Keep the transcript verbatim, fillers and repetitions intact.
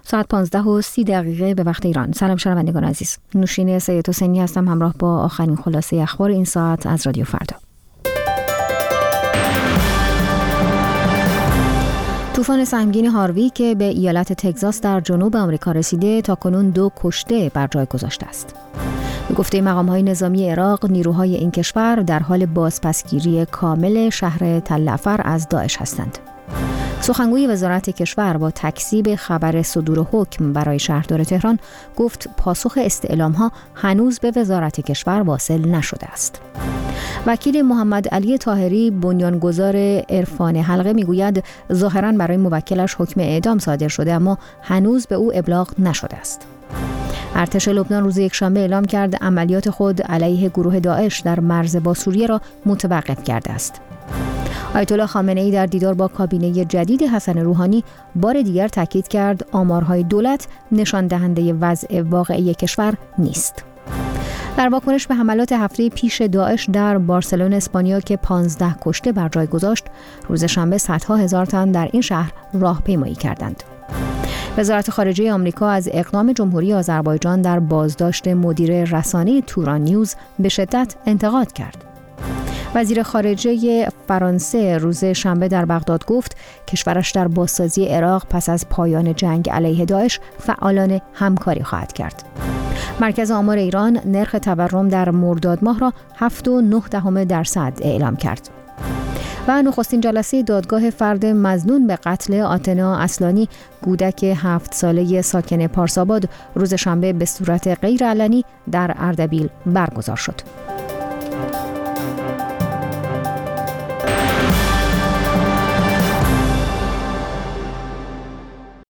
ساعت پانزده و سی دقیقه به وقت ایران. سلام شنوندگان عزیز. نوشین سید حسینی هستم همراه با آخرین خلاصه اخبار این ساعت از رادیو فردا. طوفان سنگین هاروی که به ایالت تگزاس در جنوب آمریکا رسیده تاکنون دو کشته بر جای گذاشته است. به گفته مقام‌های نظامی عراق، نیروهای این کشور در حال بازپسگیری کامل شهر تل‌عفر از داعش هستند. سخنگوی وزارت کشور با تکذیب خبر صدور حکم برای شهردار تهران گفت پاسخ استعلام‌ها هنوز به وزارت کشور واصل نشده است. وکیل محمد علی طاهری بنیانگذار عرفان حلقه میگوید ظاهراً برای موکلش حکم اعدام صادر شده اما هنوز به او ابلاغ نشده است. ارتش لبنان روز یکشنبه اعلام کرد عملیات خود علیه گروه داعش در مرز با سوریه را متوقف کرده است. آیت الله خامنه‌ای در دیدار با کابینه جدید حسن روحانی بار دیگر تاکید کرد آمارهای دولت نشان دهنده وضع واقعی کشور نیست. در واکنش به حملات هفته پیش داعش در بارسلون اسپانیا که پانزده کشته بر جای گذاشت، روز شنبه صدها هزار تن در این شهر راهپیمایی کردند. وزارت خارجه آمریکا از اقدام جمهوری آذربایجان در بازداشت مدیر رسانه توران نیوز به شدت انتقاد کرد. وزیر خارجه فرانسه روز شنبه در بغداد گفت کشورش در بازسازی عراق پس از پایان جنگ علیه داعش فعالانه همکاری خواهد کرد. مرکز آمار ایران نرخ تورم در مرداد ماه را هفت و نه دهم درصد اعلام کرد. و نخستین جلسه دادگاه فرد مظنون به قتل آتنا اصلانی کودک هفت ساله ساکن پارساباد روز شنبه به صورت غیر علنی در اردبیل برگزار شد.